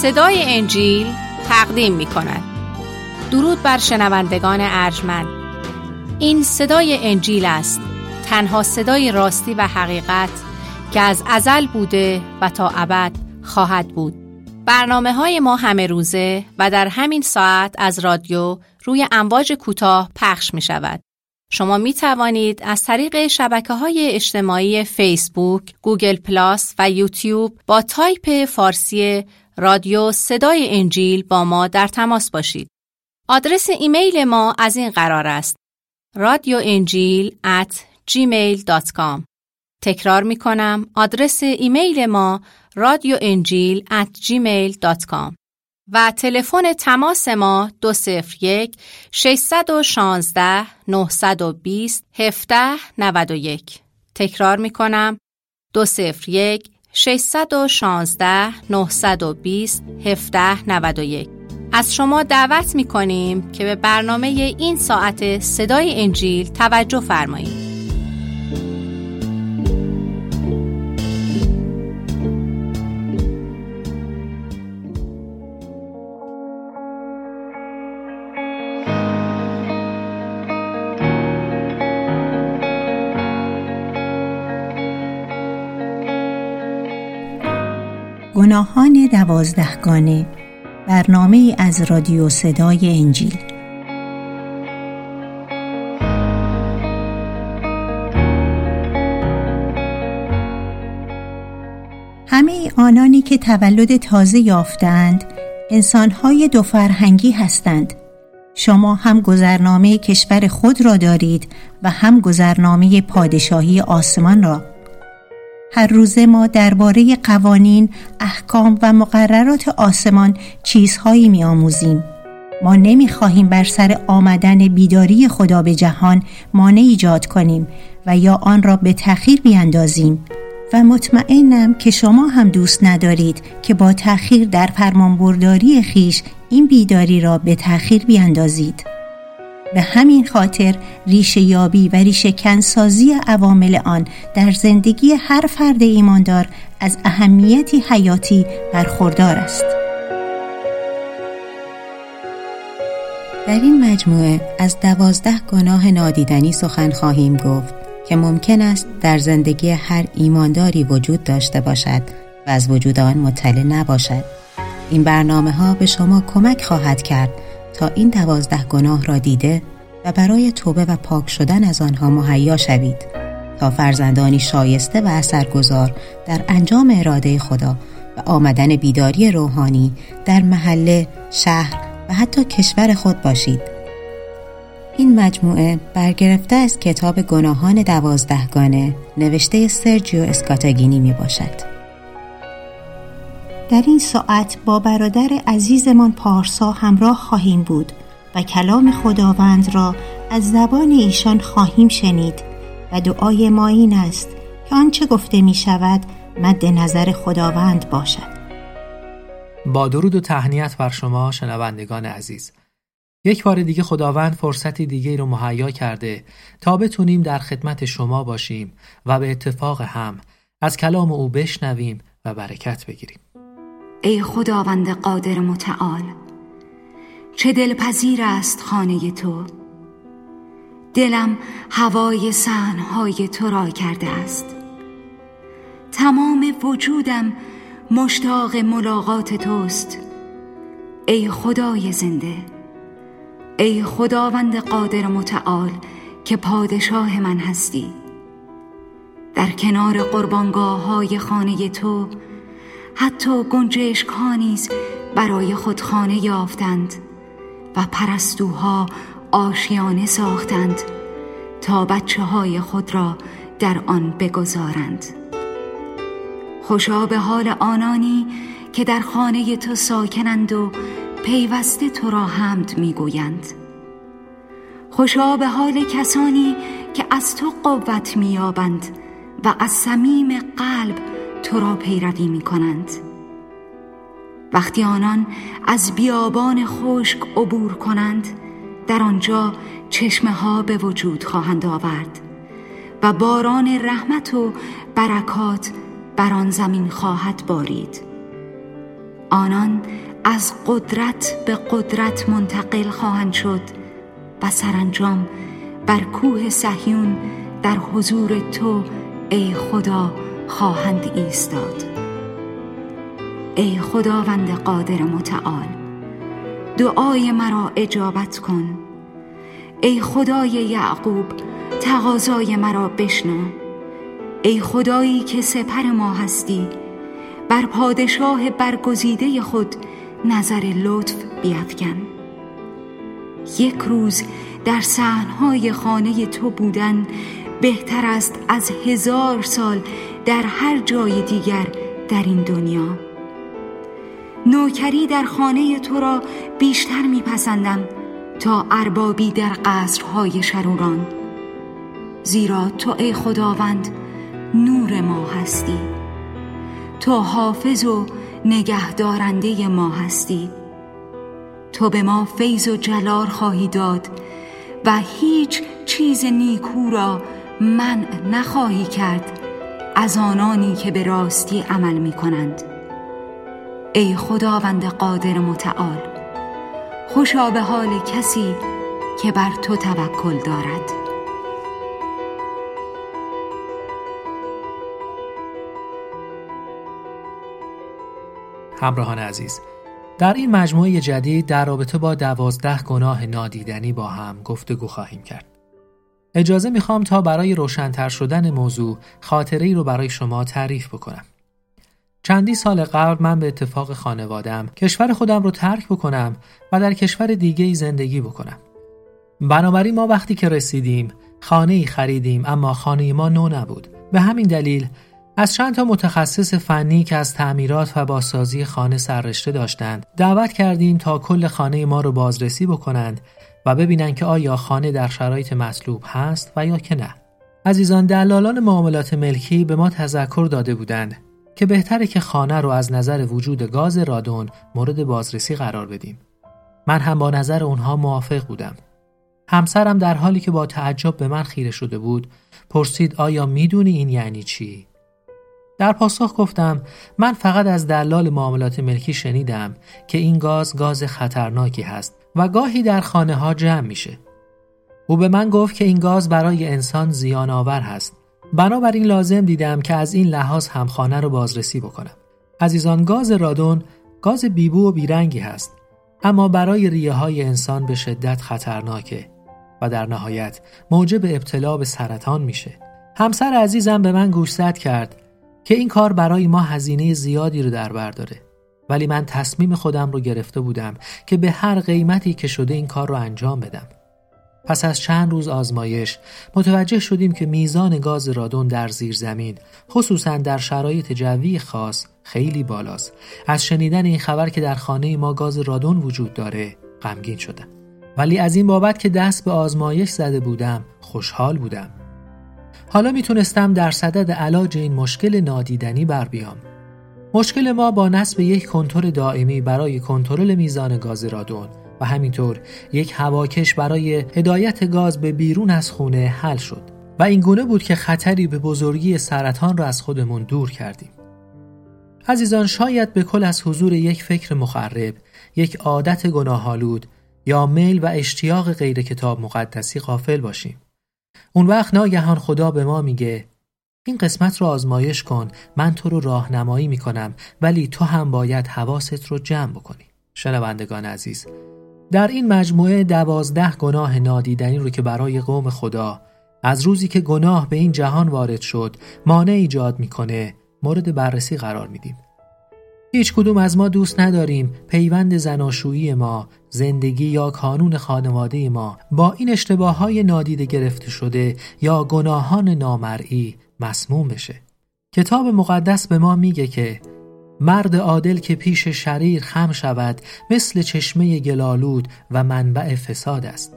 صدای انجیل تقدیم می کند. درود بر شنوندگان ارجمند. این صدای انجیل است، تنها صدای راستی و حقیقت که از ازل بوده و تا ابد خواهد بود. برنامه‌های ما همه روزه و در همین ساعت از رادیو روی امواج کوتاه پخش می شود. شما می توانید از طریق شبکه‌های اجتماعی فیسبوک، گوگل پلاس و یوتیوب با تایپ فارسی رادیو صدای انجیل با ما در تماس باشید. آدرس ایمیل ما از این قرار است: radioenjil@gmail.com. تکرار می کنم، آدرس ایمیل ما radioenjil@gmail.com و تلفن تماس ما 201-616-920-1791. تکرار می کنم، 201-616-920-1791. از شما دعوت می کنیم که به برنامه این ساعت صدای انجیل توجه فرمایید. گناهان 12گانه، برنامه از رادیو صدای انجیل. همه آنانی که تولد تازه یافتند انسان‌های دو فرهنگی هستند. شما هم گذرنامه کشور خود را دارید و هم گذرنامه پادشاهی آسمان را. هر روز ما درباره قوانین، احکام و مقررات آسمان چیزهایی می‌آموزیم. ما نمی‌خواهیم بر سر آمدن بیداری خدا به جهان مانع ایجاد کنیم و یا آن را به تأخیر بیاندازیم و مطمئنم که شما هم دوست ندارید که با تأخیر در فرمانبرداری خویش این بیداری را به تأخیر بیاندازید. به همین خاطر ریشه یابی و ریشه کنسازی عوامل آن در زندگی هر فرد ایماندار از اهمیتی حیاتی برخوردار است. در این مجموعه از 12 گناه نادیدنی سخن خواهیم گفت که ممکن است در زندگی هر ایمانداری وجود داشته باشد و از وجود آن مطلع نباشد. این برنامه‌ها به شما کمک خواهد کرد تا این 12 گناه را دیده و برای توبه و پاک شدن از آنها مهیا شوید تا فرزندانی شایسته و اثرگذار در انجام اراده خدا و آمدن بیداری روحانی در محله، شهر و حتی کشور خود باشید. این مجموعه برگرفته از کتاب گناهان 12گانه نوشته سرجیو اسکاتاگینی می باشد. در این ساعت با برادر عزیزمان پارسا همراه خواهیم بود و کلام خداوند را از زبان ایشان خواهیم شنید و دعای ما این است که آنچه گفته می شود مد نظر خداوند باشد. با درود و تهنیت بر شما شنوندگان عزیز. یک بار دیگه خداوند فرصتی دیگه رو مهیا کرده تا بتونیم در خدمت شما باشیم و به اتفاق هم از کلام او بشنویم و برکت بگیریم. ای خداوند قادر متعال، چه دلپذیر است خانه تو. دلم هوای صحن‌های تو را کرده است. تمام وجودم مشتاق ملاقات توست. ای خدای زنده، ای خداوند قادر متعال که پادشاه من هستی. در کنار قربانگاه‌های خانه تو حتی گنجشک‌ها نیز برای خود خانه یافتند و پرستوها آشیانه ساختند تا بچه‌های خود را در آن بگذارند. خوشا به حال آنانی که در خانه تو ساکنند و پیوسته تو را حمد می‌گویند. خوشا به حال کسانی که از تو قوت می‌یابند و از صمیم قلب تو را پیروی می‌کنند. وقتی آنان از بیابان خشک عبور کنند، در آنجا چشمه‌ها به وجود خواهند آورد و باران رحمت و برکات بر آن زمین خواهد بارید. آنان از قدرت به قدرت منتقل خواهند شد و سرانجام بر کوه صهیون در حضور تو ای خدا خواهند ایستاد. ای خداوند قادر متعال، دعای مرا اجابت کن. ای خدای یعقوب، تقاضای مرا بشنو. ای خدایی که سپر ما هستی، بر پادشاه برگزیده خود نظر لطف بیفکن. یک روز در صحنهای خانه تو بودن بهتر است از 1000 سال در هر جای دیگر در این دنیا. نوکری در خانه تو را بیشتر میپسندم تا اربابی در قصرهای شروران، زیرا تو ای خداوند نور ما هستی. تو حافظ و نگهدارنده ما هستی. تو به ما فیض و جلال خواهی داد و هیچ چیز نیکو را منع نخواهی کرد از آنانی که به راستی عمل می کنند. ای خداوند قادر متعال، خوشا به حال کسی که بر تو توکل دارد. همراهان عزیز، در این مجموعه جدید در رابطه با 12 گناه نادیدنی با هم گفتگو خواهیم کرد. اجازه میخوام تا برای روشن‌تر شدن موضوع خاطره‌ای رو برای شما تعریف بکنم. چندی سال قبل من به اتفاق خانواده‌ام کشور خودم رو ترک بکنم و در کشور دیگه‌ای زندگی بکنم. بنابراین ما وقتی که رسیدیم خانه‌ای خریدیم، اما خانه ما نو نبود. به همین دلیل از چند تا متخصص فنی که از تعمیرات و بازسازی خانه سررشته داشتند دعوت کردیم تا کل خانه ما رو بازرسی بکنند و ببینن که آیا خانه در شرایط مطلوب هست و یا که نه. عزیزان، دلالان معاملات ملکی به ما تذکر داده بودند که بهتره که خانه رو از نظر وجود گاز رادون مورد بازرسی قرار بدیم. من هم با نظر اونها موافق بودم. همسرم در حالی که با تعجب به من خیره شده بود پرسید آیا میدونی این یعنی چی؟ در پاسخ گفتم من فقط از دلال معاملات ملکی شنیدم که این گاز خطرناکی هست و گاهی در خانه ها جمع میشه. او به من گفت که این گاز برای انسان زیان آور هست. بنابراین لازم دیدم که از این لحاظ هم خانه رو بازرسی بکنم. عزیزان، گاز رادون گاز بیبو و بیرنگی هست، اما برای ریه های انسان به شدت خطرناکه و در نهایت موجب ابتلا به سرطان میشه. همسر عزیزم به من گوشزد کرد که این کار برای ما هزینه زیادی رو در بر داره، ولی من تصمیم خودم رو گرفته بودم که به هر قیمتی که شده این کار رو انجام بدم. پس از چند روز آزمایش متوجه شدیم که میزان گاز رادون در زیر زمین، خصوصا در شرایط جوی خاص، خیلی بالاست. از شنیدن این خبر که در خانه ما گاز رادون وجود داره غمگین شدم، ولی از این بابت که دست به آزمایش زده بودم خوشحال بودم. حالا میتونستم در صدد علاج این مشکل نادیدنی بر بیام. مشکل ما با نصب یک کنتور دائمی برای کنترل میزان گاز رادون و همینطور یک هواکش برای هدایت گاز به بیرون از خونه حل شد و این گونه بود که خطری به بزرگی سرطان را از خودمون دور کردیم. عزیزان، شاید به کل از حضور یک فکر مخرب، یک عادت گناه‌آلود یا میل و اشتیاق غیر کتاب مقدسی غافل باشیم. اون وقت ناگهان خدا به ما میگه این قسمت رو آزمایش کن، من تو رو راهنمایی میکنم، ولی تو هم باید حواست رو جمع بکنی. شنوندگان عزیز، در این مجموعه 12 گناه نادیدنی رو که برای قوم خدا از روزی که گناه به این جهان وارد شد مانع ایجاد میکنه مورد بررسی قرار میدیم. هیچ کدوم از ما دوست نداریم پیوند زناشویی ما، زندگی یا کانون خانواده ما با این اشتباهات نادیده گرفته شده یا گناهان نامرئی مسموم بشه. کتاب مقدس به ما میگه که مرد عادل که پیش شریر خم شود مثل چشمه گلالود و منبع فساد است.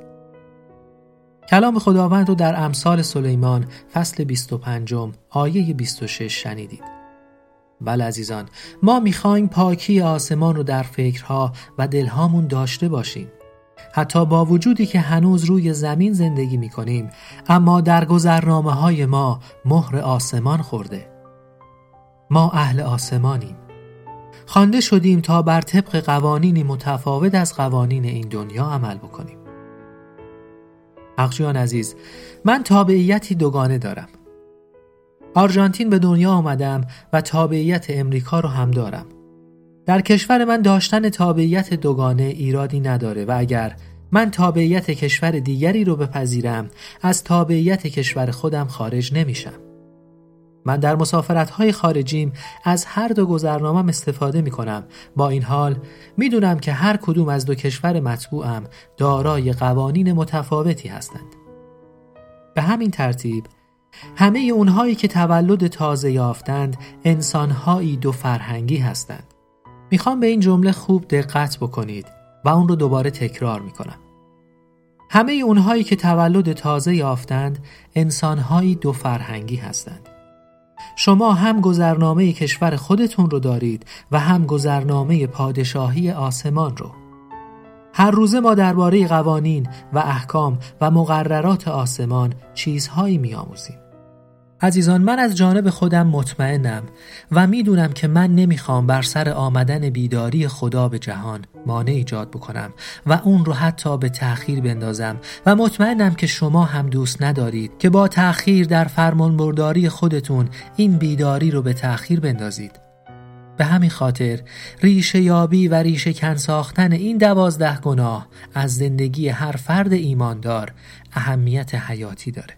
کلام خداوند رو در امثال سلیمان فصل 25 آیه 26 شنیدید. بله عزیزان، ما میخوایم پاکی آسمان رو در فکرها و دلهامون داشته باشیم. حتی با وجودی که هنوز روی زمین زندگی میکنیم، اما در گذرنامه‌های ما مهر آسمان خورده. ما اهل آسمانیم. خوانده شدیم تا بر طبق قوانینی متفاوت از قوانین این دنیا عمل بکنیم. حقجویان عزیز، من تابعیتی دوگانه دارم. آرژانتین به دنیا آمدم و تابعیت امریکا رو هم دارم. در کشور من داشتن تابعیت دوگانه ایرادی نداره و اگر من تابعیت کشور دیگری رو بپذیرم از تابعیت کشور خودم خارج نمیشم. من در مسافرت‌های خارجیم از هر دو گذرنامه‌ام استفاده می‌کنم. با این حال می‌دونم که هر کدوم از دو کشور مطبوعم دارای قوانین متفاوتی هستند. به همین ترتیب همه اونهایی که تولد تازه یافتند انسان‌هایی دو فرهنگی هستند. میخوام به این جمله خوب دقت بکنید و اون رو دوباره تکرار میکنم. همه اونهایی که تولد تازه یافتند انسان‌هایی دو فرهنگی هستند. شما هم گذرنامه کشور خودتون رو دارید و هم گذرنامه پادشاهی آسمان رو. هر روزه ما درباره قوانین و احکام و مقررات آسمان چیزهایی می‌آموزیم. عزیزان، من از جانب خودم مطمئنم و میدونم که من نمیخوام بر سر آمدن بیداری خدا به جهان مانع ایجاد بکنم و اون رو حتی به تأخیر بندازم و مطمئنم که شما هم دوست ندارید که با تأخیر در فرمانبرداری خودتون این بیداری رو به تأخیر بندازید. به همین خاطر ریشه یابی و ریشه کن ساختن این 12 گناه از زندگی هر فرد ایماندار اهمیت حیاتی داره.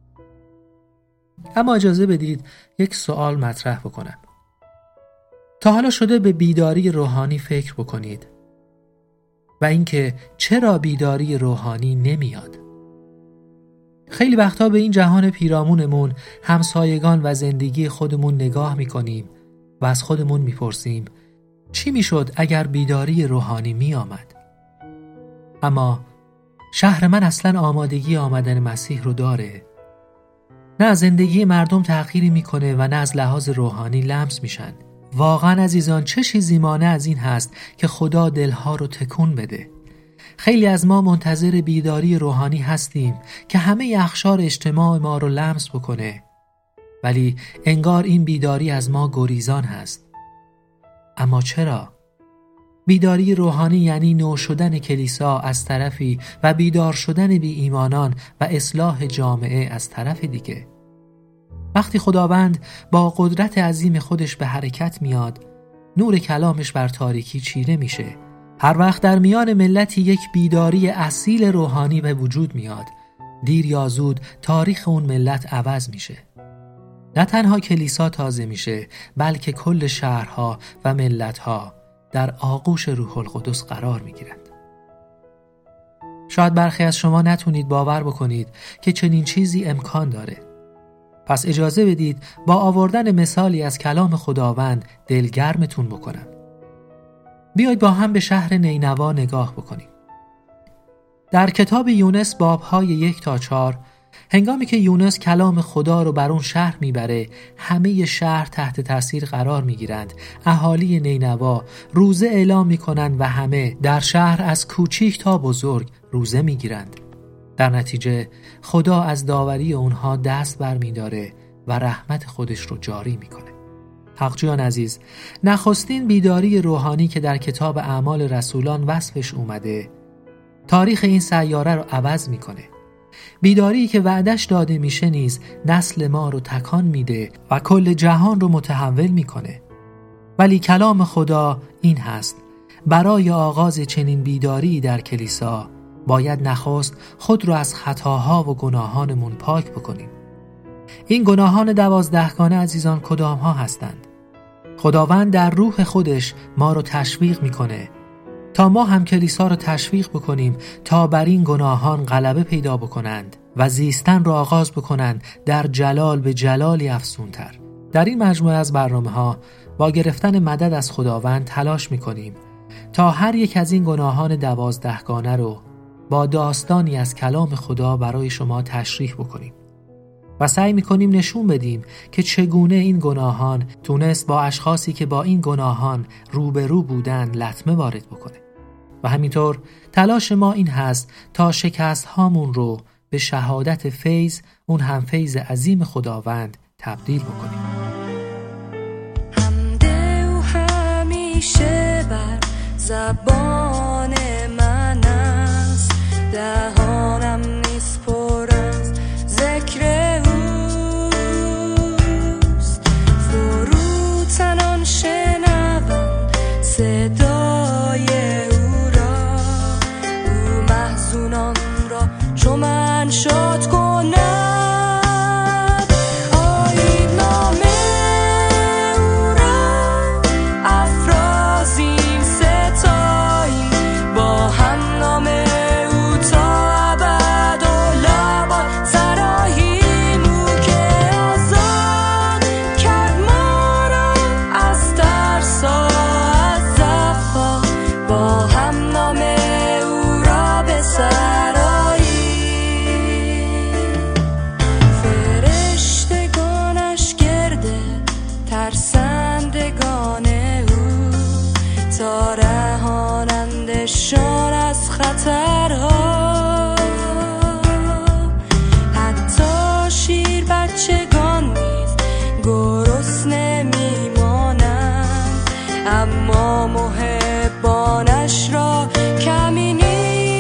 اما اجازه بدید یک سوال مطرح بکنم. تا حالا شده به بیداری روحانی فکر بکنید و اینکه چرا بیداری روحانی نمیاد؟ خیلی وقتا به این جهان پیرامونمون، همسایگان و زندگی خودمون نگاه میکنیم و از خودمون میپرسیم چی میشد اگر بیداری روحانی میآمد؟ اما شهر من اصلا آمادگی آمدن مسیح رو داره؟ نه از زندگی مردم تغییری میکنه و نه از لحاظ روحانی لمس میشن. واقعا عزیزان، چه چیزی مانع از این هست که خدا دلها رو تکون بده؟ خیلی از ما منتظر بیداری روحانی هستیم که همه اخشار اجتماع ما رو لمس بکنه، ولی انگار این بیداری از ما گریزان هست. اما چرا؟ بیداری روحانی یعنی نو شدن کلیسا از طرفی و بیدار شدن بی ایمانان و اصلاح جامعه از طرف دیگه. وقتی خداوند با قدرت عظیم خودش به حرکت میاد، نور کلامش بر تاریکی چیره میشه. هر وقت در میان ملتی یک بیداری اصیل روحانی به وجود میاد، دیر یا زود تاریخ اون ملت عوض میشه. نه تنها کلیسا تازه میشه، بلکه کل شهرها و ملتها در آغوش روح القدس قرار میگیرند. شاید برخی از شما نتونید باور بکنید که چنین چیزی امکان داره. پس اجازه بدید با آوردن مثالی از کلام خداوند دلگرمتون بکنم. بیایید با هم به شهر نینوا نگاه بکنیم. در کتاب یونس بابهای 1 تا 4 هنگامی که یونس کلام خدا رو بر اون شهر میبره، همه شهر تحت تاثیر قرار میگیرند. اهالی نینوا روزه اعلام میکنند و همه در شهر از کوچیک تا بزرگ روزه میگیرند. در نتیجه خدا از داوری اونها دست بر میداره و رحمت خودش رو جاری میکنه. حقجویان عزیز، نخستین بیداری روحانی که در کتاب اعمال رسولان وصفش اومده، تاریخ این سیاره رو عوض میکنه. بیداری که وعدش داده میشه نیز نسل ما رو تکان میده و کل جهان رو متحول میکنه. ولی کلام خدا این هست: برای آغاز چنین بیداری در کلیسا باید نخست خود رو از خطاها و گناهانمون پاک بکنیم. این گناهان 12 گانه عزیزان کدام ها هستند؟ خداوند در روح خودش ما رو تشویق میکنه تا ما هم کلیسا رو تشویق بکنیم تا بر این گناهان غلبه پیدا بکنند و زیستن رو آغاز بکنند در جلال به جلالی افزونتر. در این مجموعه از برنامه‌ها با گرفتن مدد از خداوند تلاش میکنیم تا هر یک از این گناهان 12 گانه رو با داستانی از کلام خدا برای شما تشریح بکنیم و سعی میکنیم نشون بدیم که چگونه این گناهان تونست با اشخاصی که با این گناهان روبرو بودن لطمه وارد بکنه. و همینطور تلاش ما این هست تا شکست هامون رو به شهادت فیض، اون هم فیض عظیم خداوند، تبدیل بکنیم. زبان من است، دهانم نیست پر از ذکر اوست. فروتنان شنوند صدای او را، او محزونان را چو من شاد کند. رهانندشان از خطرها، حتی شیر بچگان نیز گرسنه میمانند، اما محبانش را کمی نیست.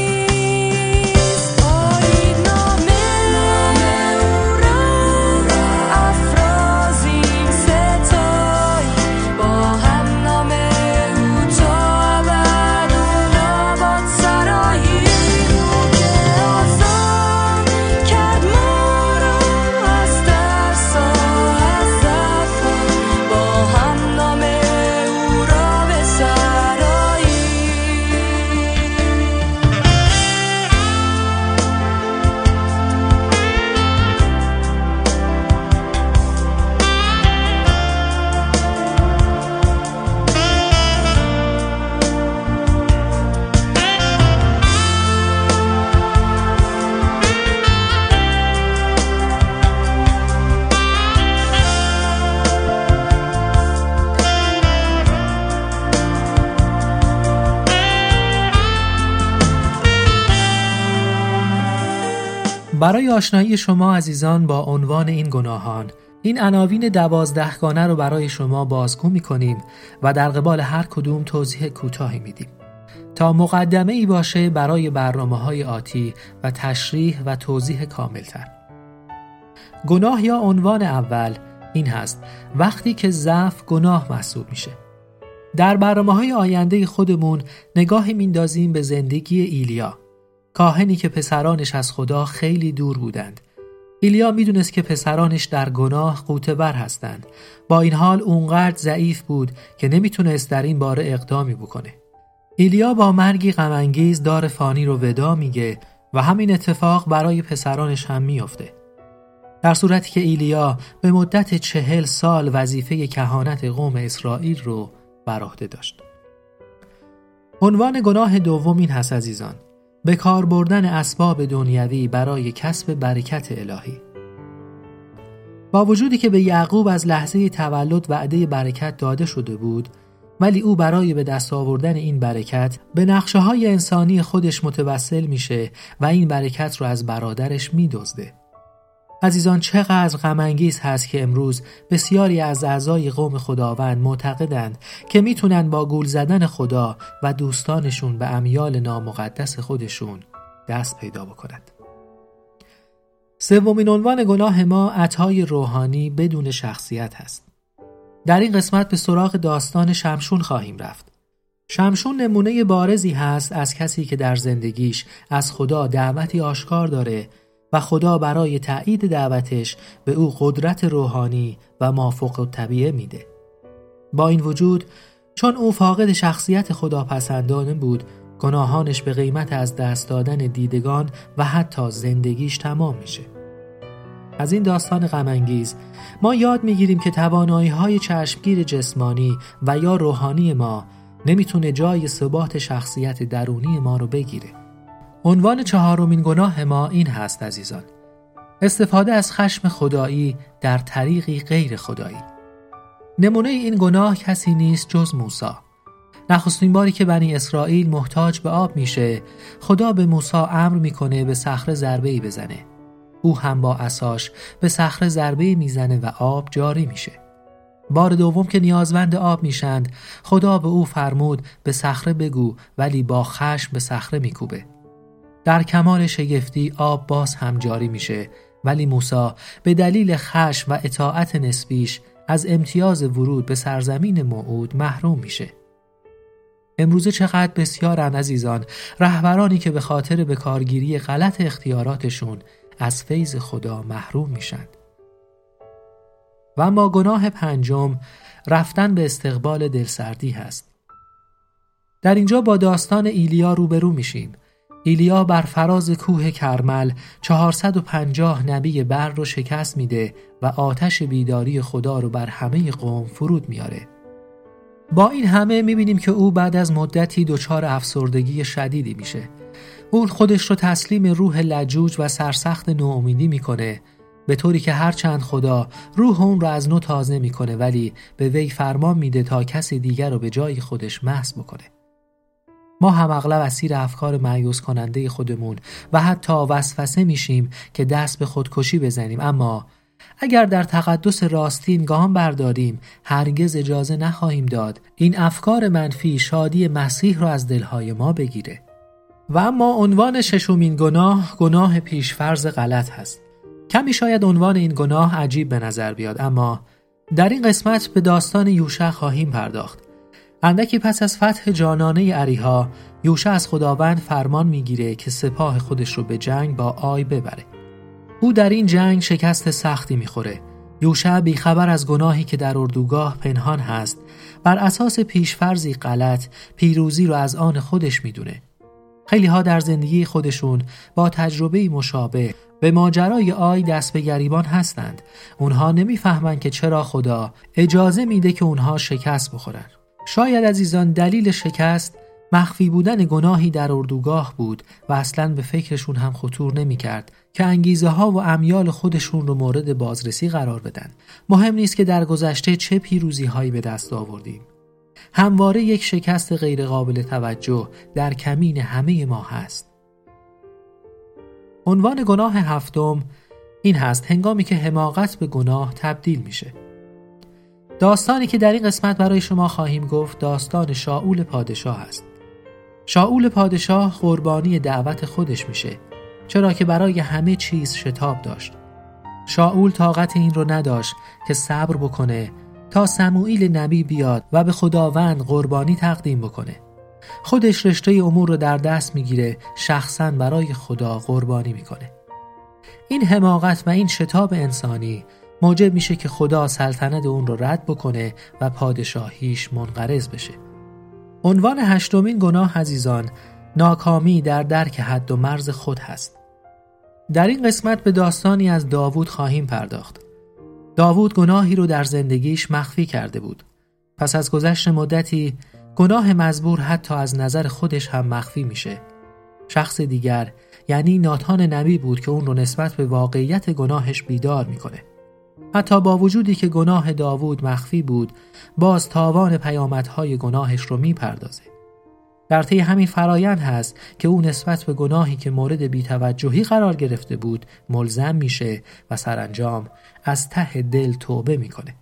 آیین نام او را افرازیم ستایی، با هم نام او تا ابد اولاباد سراییم. او که آزاد کرد ما را از ترسا از ضعفها، با هم نام او را بسراییم. برای آشنایی شما عزیزان با عنوان این گناهان، این عناوین 12 گانه رو برای شما بازگو می‌کنیم و در قبال هر کدوم توضیح کوتاهی میدیم تا مقدمه ای باشه برای برنامه‌های آتی و تشریح و توضیح کاملتر. گناه یا عنوان اول این هست وقتی که ضعف گناه محسوب میشه. در برنامه‌های آینده خودمون نگاهی میندازیم به زندگی ایلیا، کاهنی که پسرانش از خدا خیلی دور بودند. ایلیا میدونست که پسرانش در گناه غوطه‌ور هستند. با این حال اونقدر ضعیف بود که نمیتونست در این باره اقدامی بکنه. ایلیا با مرگی غم‌انگیز دار فانی رو ودا میگه و همین اتفاق برای پسرانش هم میفته. در صورتی که ایلیا به مدت 40 سال وظیفه کهانت قوم اسرائیل رو بر عهده داشت. عنوان گناه دوم این هست عزیزان: به کار بردن اسباب دنیوی برای کسب برکت الهی. با وجودی که به یعقوب از لحظه تولد وعده برکت داده شده بود، ولی او برای به دست آوردن این برکت به نقشه‌های انسانی خودش متوسل میشه و این برکت رو از برادرش میدزده. عزیزان، چقدر غم‌انگیز هست که امروز بسیاری از اعضای قوم خداوند معتقدند که میتونن با گول زدن خدا و دوستانشون به امیال نامقدس خودشون دست پیدا بکنند. سومین عنوان گناه ما عطای روحانی بدون شخصیت هست. در این قسمت به سراغ داستان شمشون خواهیم رفت. شمشون نمونه بارزی هست از کسی که در زندگیش از خدا دعوتی آشکار داره و خدا برای تأیید دعوتش به او قدرت روحانی و مافوق الطبیعه میده. با این وجود چون او فاقد شخصیت خداپسندانه بود، گناهانش به قیمت از دست دادن دیدگان و حتی زندگیش تمام میشه. از این داستان غم‌انگیز ما یاد میگیریم که توانایی‌های چشمگیر جسمانی و یا روحانی ما نمیتونه جای ثبات شخصیت درونی ما رو بگیره. عنوان چهارمین گناه ما این هست عزیزان: استفاده از خشم خدایی در طریقی غیر خدایی. نمونه این گناه کسی نیست جز موسی. نخستین باری که بنی اسرائیل محتاج به آب میشه، خدا به موسی امر میکنه به صخره ضربه‌ای بزنه. او هم با عصاش به صخره ضربه‌ای میزنه و آب جاری میشه. بار دوم که نیازمند آب میشند، خدا به او فرمود به صخره بگو، ولی با خشم به صخره میکوبه. در کمال شگفتی آب باز هم جاری میشه، ولی موسی به دلیل خشم و اطاعت نسبیش از امتیاز ورود به سرزمین موعود محروم میشه. امروزه چقدر بسیارن عزیزان رهبرانی که به خاطر به کارگیری غلط اختیاراتشون از فیض خدا محروم میشن. و اما گناه پنجم رفتن به استقبال دلسردی هست. در اینجا با داستان ایلیا روبرو میشیم. ایلیا بر فراز کوه کرمل 450 نبی بر رو شکست میده و آتش بیداری خدا رو بر همه قوم فرود میاره. با این همه میبینیم که او بعد از مدتی دچار افسردگی شدیدی میشه. او خودش رو تسلیم روح لجوج و سرسخت ناامیدی میکنه، به طوری که هرچند خدا روح اون رو از نو تازه میکنه ولی به وی فرمان میده تا کسی دیگر رو به جای خودش محض بکنه. ما هم اغلب اسیر افکار مایوس کننده خودمون و حتی وسوسه میشیم که دست به خودکشی بزنیم، اما اگر در تقدس راستین گام برداریم هرگز اجازه نخواهیم داد این افکار منفی شادی مسیح رو از دلهای ما بگیره. و اما عنوان ششمین گناه پیشفرض غلط هست. کمی شاید عنوان این گناه عجیب به نظر بیاد، اما در این قسمت به داستان یوشع خواهیم پرداخت. اندکی پس از فتح جانانه اریحا، یوشع از خداوند فرمان میگیره که سپاه خودش رو به جنگ با آی ببره. او در این جنگ شکست سختی میخوره. یوشع بیخبر از گناهی که در اردوگاه پنهان هست، بر اساس پیشفرضی غلط پیروزی رو از آن خودش میدونه. خیلی ها در زندگی خودشون با تجربه مشابه به ماجرای آی دست به گریبان هستند. اونها نمیفهمن که چرا خدا اجازه میده که اونها شکست بخورن. شاید عزیزان دلیل شکست مخفی بودن گناهی در اردوگاه بود و اصلاً به فکرشون هم خطور نمی کرد که انگیزه ها و امیال خودشون رو مورد بازرسی قرار بدن. مهم نیست که در گذشته چه پیروزی هایی به دست آوردیم. همواره یک شکست غیر قابل توجه در کمین همه ما هست. عنوان گناه هفتم این هست: هنگامی که حماقت به گناه تبدیل میشه. داستانی که در این قسمت برای شما خواهیم گفت داستان شاول پادشاه است. شاول پادشاه قربانی دعوت خودش میشه، چرا که برای همه چیز شتاب داشت. شاول طاقت این رو نداشت که صبر بکنه تا سموئیل نبی بیاد و به خداوند قربانی تقدیم بکنه. خودش رشته امور رو در دست میگیره، شخصاً برای خدا قربانی میکنه. این حماقت و این شتاب انسانی موجب میشه که خدا سلطنت اون رو رد بکنه و پادشاهیش منقرض بشه. عنوان هشتمین گناه عزیزان ناکامی در درک حد و مرز خود هست. در این قسمت به داستانی از داوود خواهیم پرداخت. داوود گناهی رو در زندگیش مخفی کرده بود. پس از گذشت مدتی گناه مزبور حتی از نظر خودش هم مخفی میشه. شخص دیگر یعنی ناتان نبی بود که اون رو نسبت به واقعیت گناهش بیدار میکنه. حتی با وجودی که گناه داوود مخفی بود، باز تاوان پیامدهای گناهش رو میپردازه. در طی همین فرایند هست که او نسبت به گناهی که مورد بی‌توجهی قرار گرفته بود ملزم میشه و سرانجام از ته دل توبه میکنه.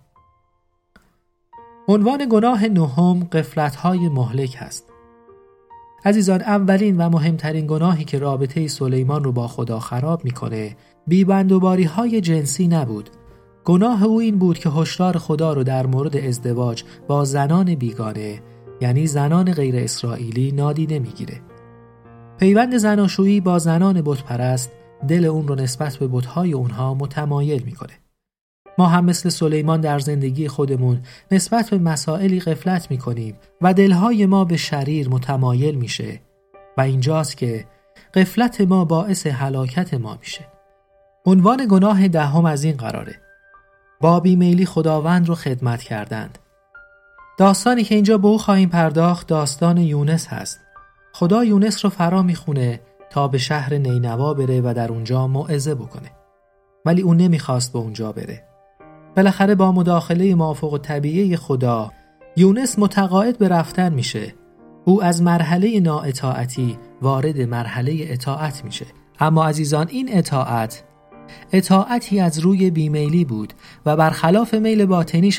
عنوان گناه نهم غفلت‌های مهلک هست. عزیزان اولین و مهمترین گناهی که رابطه سلیمان رو با خدا خراب میکنه بی‌بندوباری‌های جنسی نبود. گناه او این بود که هشدار خدا رو در مورد ازدواج با زنان بیگانه یعنی زنان غیر اسرائیلی نادیده میگیره. پیوند زناشویی با زنان بتپرست دل اون رو نسبت به بت‌های اونها متمایل میکنه. ما هم مثل سلیمان در زندگی خودمون نسبت به مسائلی غفلت میکنیم و دلهای ما به شریر متمایل میشه و اینجاست که غفلت ما باعث هلاکت ما میشه. عنوان گناه دهم از این قراره: با بیمیلی خداوند رو خدمت کردند. داستانی که اینجا به او خواهیم پرداخت داستان یونس هست. خدا یونس رو فرا میخونه تا به شهر نینوا بره و در اونجا موعظه بکنه، ولی اون نمیخواست به اونجا بره. بالاخره با مداخله مافوق الطبیعه خدا یونس متقاعد به رفتن میشه. او از مرحله نااطاعتی وارد مرحله اطاعت میشه. اما عزیزان این اطاعتی از روی بیمیلی بود و برخلاف میل باطنیش هست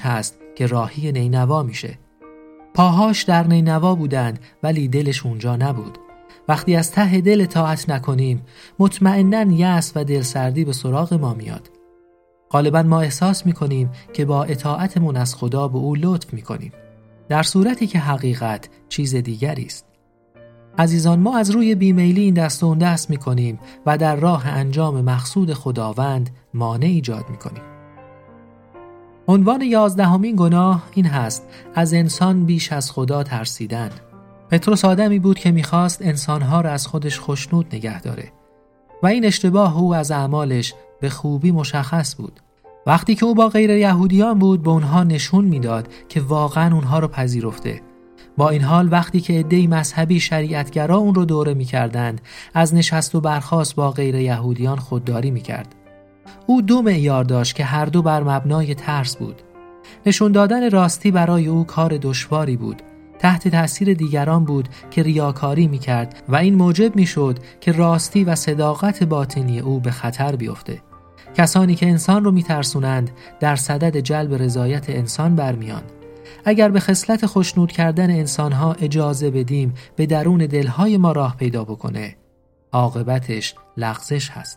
که راهی نینوا میشه. پاهاش در نینوا بودند ولی دلش اونجا نبود. وقتی از ته دل اطاعت نکنیم مطمئناً یأس و دلسردی به سراغ ما میاد. غالباً ما احساس میکنیم که با اطاعتمون از خدا به او لطف میکنیم، در صورتی که حقیقت چیز دیگری است. عزیزان، ما از روی بیمیلی این دست و اون دست میکنیم و در راه انجام مقصود خداوند مانع ایجاد میکنیم. عنوان 11مین گناه این هست: از انسان بیش از خدا ترسیدن. پتروس آدمی بود که میخواست انسانها را از خودش خوشنود نگه داره و این اشتباه او از اعمالش به خوبی مشخص بود. وقتی که او با غیر یهودیان بود به اونها نشون میداد که واقعا اونها رو پذیرفته. با این حال وقتی که عده‌ای مذهبی شریعتگرا اون رو دوره میکردند از نشست و برخاست با غیر یهودیان خودداری میکرد. او دو معیار داشت که هر دو بر مبنای ترس بود. نشون دادن راستی برای او کار دشواری بود. تحت تأثیر دیگران بود که ریاکاری میکرد و این موجب میشد که راستی و صداقت باطنی او به خطر بیفته. کسانی که انسان رو میترسونند در صدد جلب رضایت انسان برمیان. اگر به خصلت خوشنود کردن انسانها اجازه بدیم به درون دلهای ما راه پیدا بکنه، عاقبتش لغزش هست.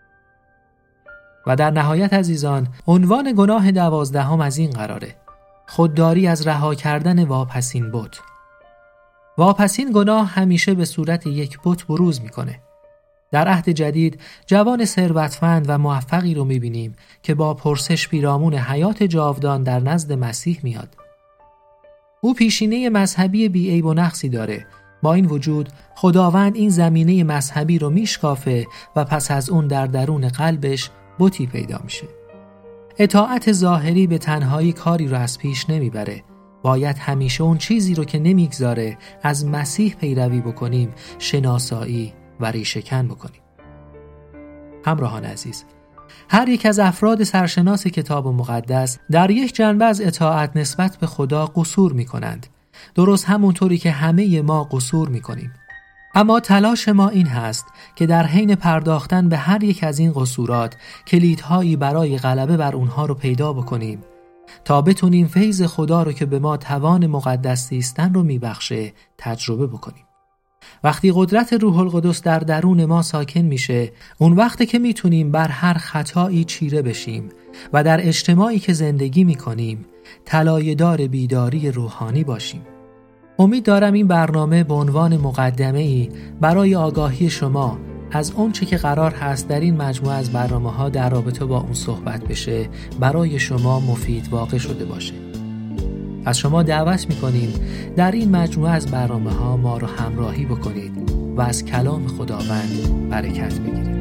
و در نهایت عزیزان، عنوان گناه 12 از این قراره: خودداری از رها کردن واپسین بت. واپسین گناه همیشه به صورت یک بت بروز میکنه. در عهد جدید جوان ثروتمند و موفقی رو میبینیم که با پرسش پیرامون حیات جاودان در نزد مسیح میاد. او پیشینه مذهبی بی‌عیب و نقصی داره. با این وجود خداوند این زمینه مذهبی رو میشکافه و پس از اون در درون قلبش بتی پیدا میشه. اطاعت ظاهری به تنهایی کاری رو از پیش نمیبره. باید همیشه اون چیزی رو که نمیگذاره از مسیح پیروی بکنیم شناسایی و ریشه‌کن بکنیم. همراهان عزیز، هر یک از افراد سرشناس کتاب مقدس در یک جنبه از اطاعت نسبت به خدا قصور می‌کنند، درست همونطوری که همه ما قصور می‌کنیم. اما تلاش ما این هست که در حین پرداختن به هر یک از این قصورات کلیدهایی برای غلبه بر اونها رو پیدا بکنیم تا بتونیم فیض خدا رو که به ما توان مقدس زیستن رو میبخشه تجربه بکنیم. وقتی قدرت روح القدس در درون ما ساکن میشه، اون وقته که میتونیم بر هر خطایی چیره بشیم و در اجتماعی که زندگی میکنیم طلایه‌دار بیداری روحانی باشیم. امید دارم این برنامه به عنوان مقدمه‌ای برای آگاهی شما از اون چه که قرار هست در این مجموعه از برنامه‌ها در رابطه با اون صحبت بشه برای شما مفید واقع شده باشه. از شما دعوت می‌کنیم در این مجموعه از برنامه‌ها ما رو همراهی بکنید و از کلام خداوند برکت بگیرید.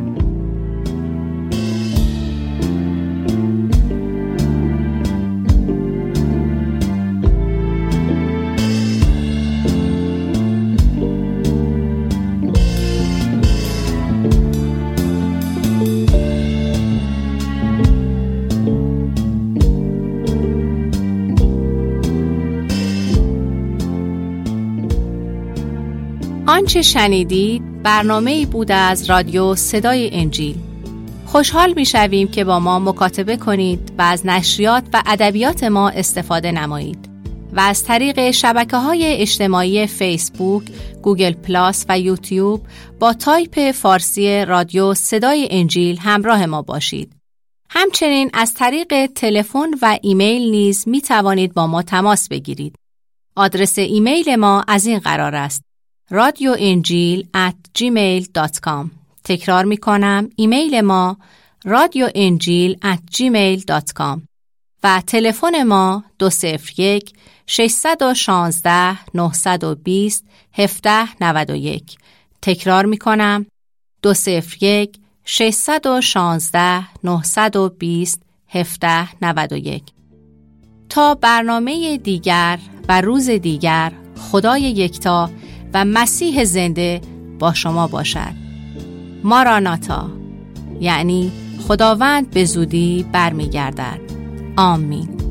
آنچه شنیدید برنامه‌ای بود از رادیو صدای انجیل. خوشحال می‌شویم که با ما مکاتبه کنید و از نشریات و ادبیات ما استفاده نمایید و از طریق شبکه‌های اجتماعی فیسبوک، گوگل پلاس و یوتیوب با تایپ فارسی رادیو صدای انجیل همراه ما باشید. همچنین از طریق تلفن و ایمیل نیز می‌توانید با ما تماس بگیرید. آدرس ایمیل ما از این قرار است: radioenjil@gmail.com. تکرار می کنم، ایمیل ما radioenjil@gmail.com و تلفن ما 201-616-920-1791. تکرار می کنم، 201-616-920-1791. تا برنامه دیگر و روز دیگر، خدای یکتا و مسیح زنده با شما باشد. ماراناتا، یعنی خداوند به زودی برمیگردد. آمین.